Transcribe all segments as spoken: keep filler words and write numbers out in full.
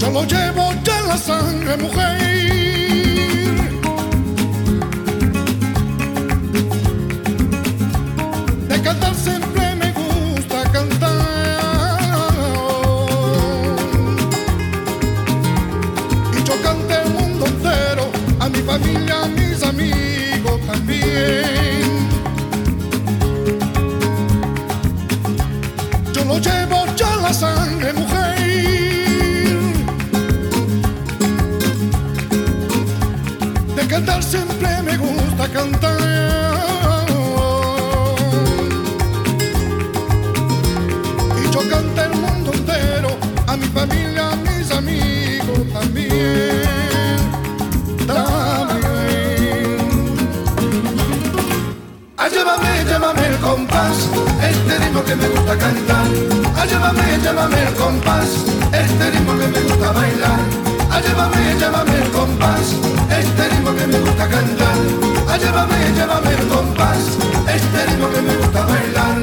Yo lo llevo ya en la sangre, mujer. De cantar siempre me gusta cantar. Y yo canté el mundo entero, a mi familia, a mis amigos también. Yo lo llevo ya en la sangre, mujer. De cantar siempre me gusta cantar. Y yo canté el mundo entero, a mi familia, a mis amigos también, también. Ah, llévame, llévame el compás, este ritmo que me gusta cantar. Ah, llévame, llévame el compás, este ritmo que me gusta bailar. Ah, llévame, llévame el compás, este ritmo que me gusta cantar. Ah, llévame, llévame el compás, este ritmo que me gusta bailar.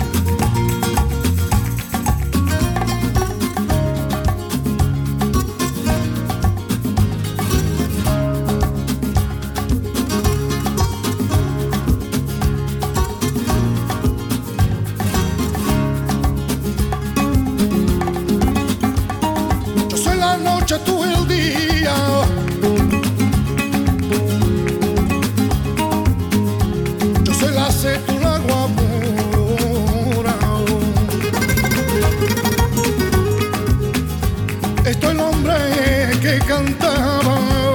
Yo soy la noche, tú el día. Yo soy la sed, tú el agua pura. Estoy el hombre que cantaba.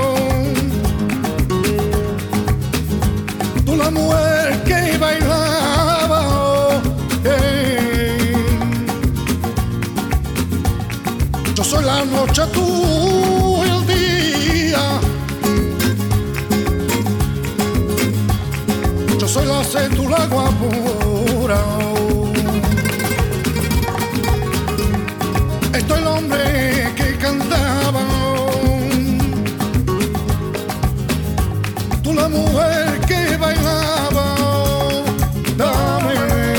Tú la mujer que bailaba. Hey. Yo soy la noche, tú el día. Yo soy la sed, tú el agua pura. Estoy el hombre que cantaba. Tú la mujer que bailaba. Dame.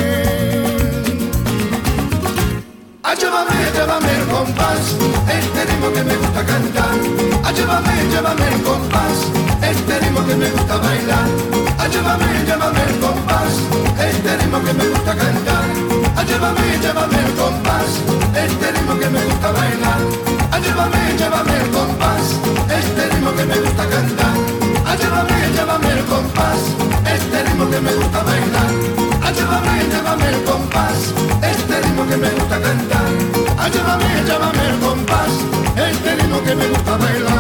Ah, llévame, llévame el compás, este ritmo que me gusta cantar. Ah, llévame, llévame el compás, este ritmo que me gusta bailar. Ah, llévame, llévame el compás, este ritmo que me gusta cantar. Ah, llévame, llévame el compás, este ritmo que me gusta bailar. Ah, llévame, llévame el compás, este ritmo que me gusta cantar. Ah, llévame, llévame el compás, este ritmo que me gusta bailar. Ah, llévame, llévame el compás, este ritmo que me gusta cantar. Ah, llévame, llévame el compás, este ritmo que me gusta bailar.